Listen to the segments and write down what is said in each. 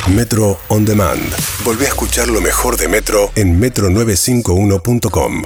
Metro On Demand. Volvé a escuchar lo mejor de Metro en metro951.com.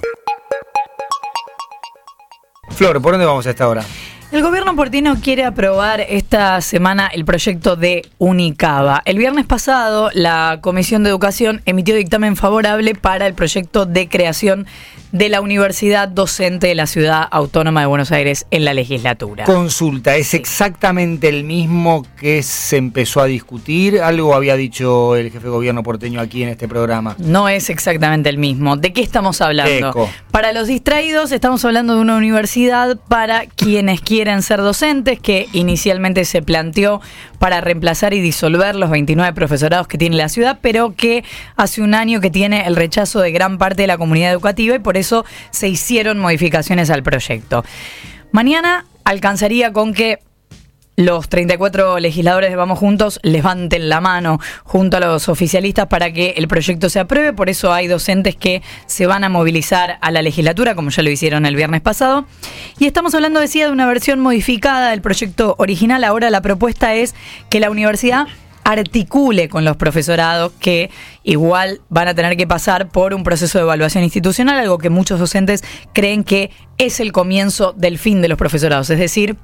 Flor, ¿por dónde vamos a esta hora? El gobierno porteño quiere aprobar esta semana el proyecto de Unicaba. El viernes pasado, la Comisión de Educación emitió dictamen favorable para el proyecto de creación de la Universidad Docente de la Ciudad Autónoma de Buenos Aires en la legislatura. Consulta, ¿es exactamente el mismo que se empezó a discutir? Algo había dicho el jefe de gobierno porteño aquí en este programa. No es exactamente el mismo. ¿De qué estamos hablando? Eco. Para los distraídos, estamos hablando de una universidad para quienes quieren ser docentes, que inicialmente se planteó para reemplazar y disolver los 29 profesorados que tiene la ciudad, pero que hace un año que tiene el rechazo de gran parte de la comunidad educativa y por eso se hicieron modificaciones al proyecto. Mañana alcanzaría con que los 34 legisladores de Vamos Juntos levanten la mano junto a los oficialistas para que el proyecto se apruebe. Por eso hay docentes que se van a movilizar a la legislatura, como ya lo hicieron el viernes pasado. Y estamos hablando, decía, de una versión modificada del proyecto original. Ahora la propuesta es que la universidad articule con los profesorados, que igual van a tener que pasar por un proceso de evaluación institucional, algo que muchos docentes creen que es el comienzo del fin de los profesorados. Es decir,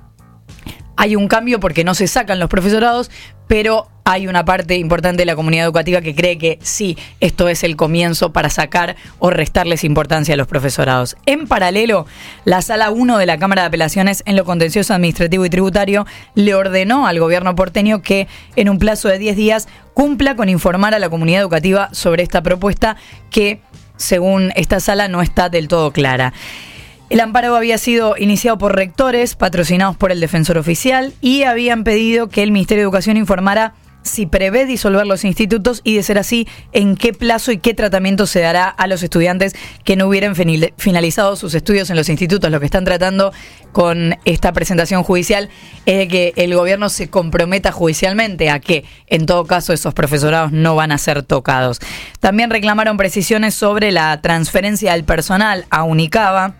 hay un cambio porque no se sacan los profesorados, pero hay una parte importante de la comunidad educativa que cree que sí, esto es el comienzo para sacar o restarles importancia a los profesorados. En paralelo, la Sala 1 de la Cámara de Apelaciones en lo contencioso administrativo y tributario le ordenó al gobierno porteño que en un plazo de 10 días cumpla con informar a la comunidad educativa sobre esta propuesta que, según esta sala, no está del todo clara. El amparo había sido iniciado por rectores, patrocinados por el defensor oficial, y habían pedido que el Ministerio de Educación informara si prevé disolver los institutos y, de ser así, en qué plazo y qué tratamiento se dará a los estudiantes que no hubieran finalizado sus estudios en los institutos. Lo que están tratando con esta presentación judicial es de que el gobierno se comprometa judicialmente a que, en todo caso, esos profesorados no van a ser tocados. También reclamaron precisiones sobre la transferencia del personal a Unicaba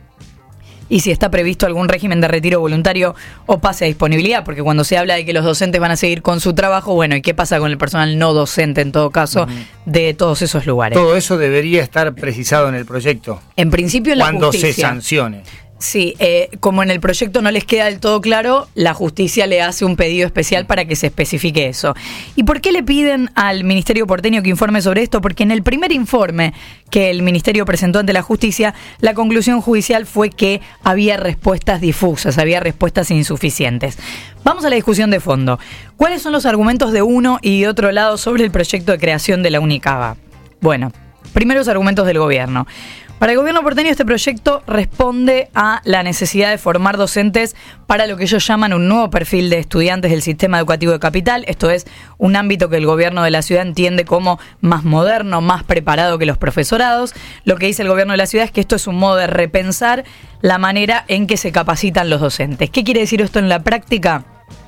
y si está previsto algún régimen de retiro voluntario o pase a disponibilidad, porque cuando se habla de que los docentes van a seguir con su trabajo, bueno, ¿y qué pasa con el personal no docente, en todo caso, de todos esos lugares? Todo eso debería estar precisado en el proyecto. En principio, en la cuando justicia. Se sancione. Sí, como en el proyecto no les queda del todo claro, la justicia le hace un pedido especial para que se especifique eso. ¿Y por qué le piden al Ministerio porteño que informe sobre esto? Porque en el primer informe que el Ministerio presentó ante la justicia, la conclusión judicial fue que había respuestas difusas, había respuestas insuficientes. Vamos a la discusión de fondo. ¿Cuáles son los argumentos de uno y de otro lado sobre el proyecto de creación de la Unicaba? Bueno, primero los argumentos del gobierno. Para el gobierno porteño, este proyecto responde a la necesidad de formar docentes para lo que ellos llaman un nuevo perfil de estudiantes del sistema educativo de Capital. Esto es un ámbito que el gobierno de la ciudad entiende como más moderno, más preparado que los profesorados. Lo que dice el gobierno de la ciudad es que esto es un modo de repensar la manera en que se capacitan los docentes. ¿Qué quiere decir esto en la práctica?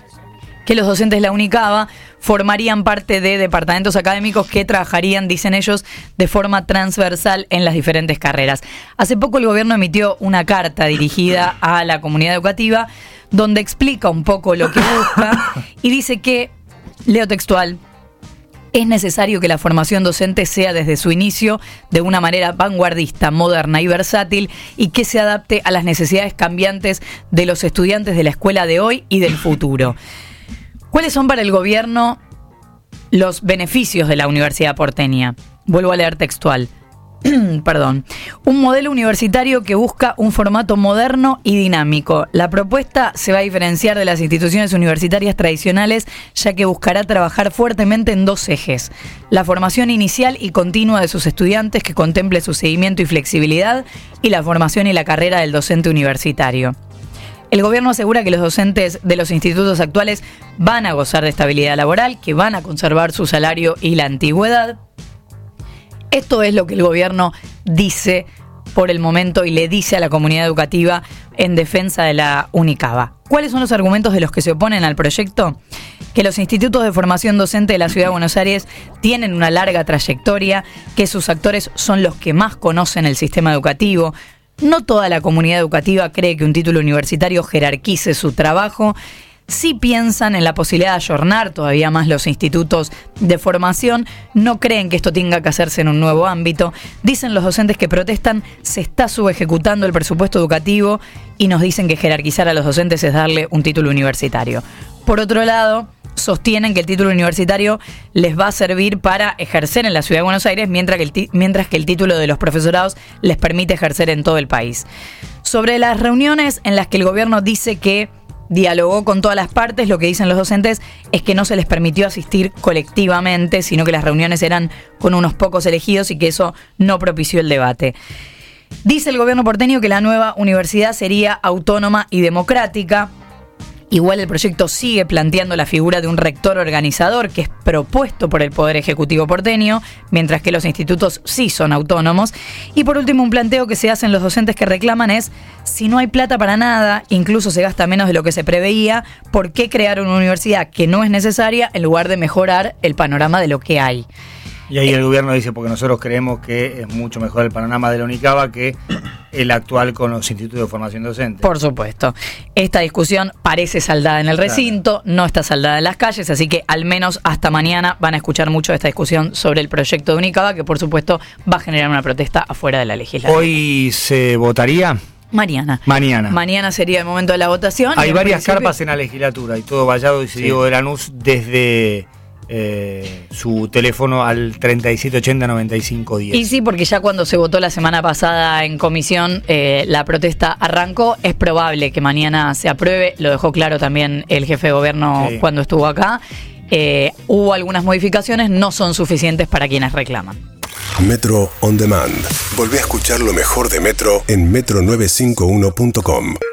Que los docentes de la Unicaba formarían parte de departamentos académicos que trabajarían, dicen ellos, de forma transversal en las diferentes carreras. Hace poco el gobierno emitió una carta dirigida a la comunidad educativa donde explica un poco lo que busca y dice que, leo textual, es necesario que la formación docente sea desde su inicio de una manera vanguardista, moderna y versátil y que se adapte a las necesidades cambiantes de los estudiantes de la escuela de hoy y del futuro. ¿Cuáles son para el gobierno los beneficios de la Universidad porteña? Vuelvo a leer textual. Perdón. Un modelo universitario que busca un formato moderno y dinámico. La propuesta se va a diferenciar de las instituciones universitarias tradicionales, ya que buscará trabajar fuertemente en dos ejes: la formación inicial y continua de sus estudiantes, que contemple su seguimiento y flexibilidad, y la formación y la carrera del docente universitario. El gobierno asegura que los docentes de los institutos actuales van a gozar de estabilidad laboral, que van a conservar su salario y la antigüedad. Esto es lo que el gobierno dice por el momento y le dice a la comunidad educativa en defensa de la Unicaba. ¿Cuáles son los argumentos de los que se oponen al proyecto? Que los institutos de formación docente de la Ciudad de Buenos Aires tienen una larga trayectoria, que sus actores son los que más conocen el sistema educativo. No toda la comunidad educativa cree que un título universitario jerarquice su trabajo. sí piensan en la posibilidad de ayornar todavía más los institutos de formación, no creen que esto tenga que hacerse en un nuevo ámbito. Dicen los docentes que protestan, se está subejecutando el presupuesto educativo y nos dicen que jerarquizar a los docentes es darle un título universitario. Por otro lado, sostienen que el título universitario les va a servir para ejercer en la Ciudad de Buenos Aires, mientras que el título de los profesorados les permite ejercer en todo el país. Sobre las reuniones en las que el gobierno dice que dialogó con todas las partes, lo que dicen los docentes es que no se les permitió asistir colectivamente, sino que las reuniones eran con unos pocos elegidos y que eso no propició el debate. Dice el gobierno porteño que la nueva universidad sería autónoma y democrática. Igual el proyecto sigue planteando la figura de un rector organizador que es propuesto por el Poder Ejecutivo porteño, mientras que los institutos sí son autónomos. Y por último, un planteo que se hacen los docentes que reclaman es: si no hay plata para nada, incluso se gasta menos de lo que se preveía, ¿por qué crear una universidad que no es necesaria en lugar de mejorar el panorama de lo que hay? Y ahí el gobierno dice, porque nosotros creemos que es mucho mejor el panorama de la UNICABA que el actual con los institutos de formación docente. Por supuesto. Esta discusión parece saldada en el recinto, no está saldada en las calles, así que al menos hasta mañana van a escuchar mucho de esta discusión sobre el proyecto de UNICABA, que por supuesto va a generar una protesta afuera de la legislatura. ¿Hoy se votaría? Mañana sería el momento de la votación. Hay varias carpas en la legislatura y todo Vallado, dice Diego de Lanús, desde su teléfono al 3780-9510. Y sí, porque ya cuando se votó la semana pasada en comisión, la protesta arrancó. Es probable que mañana se apruebe, lo dejó claro también el jefe de gobierno cuando estuvo acá. Hubo algunas modificaciones, no son suficientes para quienes reclaman. Metro On Demand. Volvé a escuchar lo mejor de Metro en metro951.com.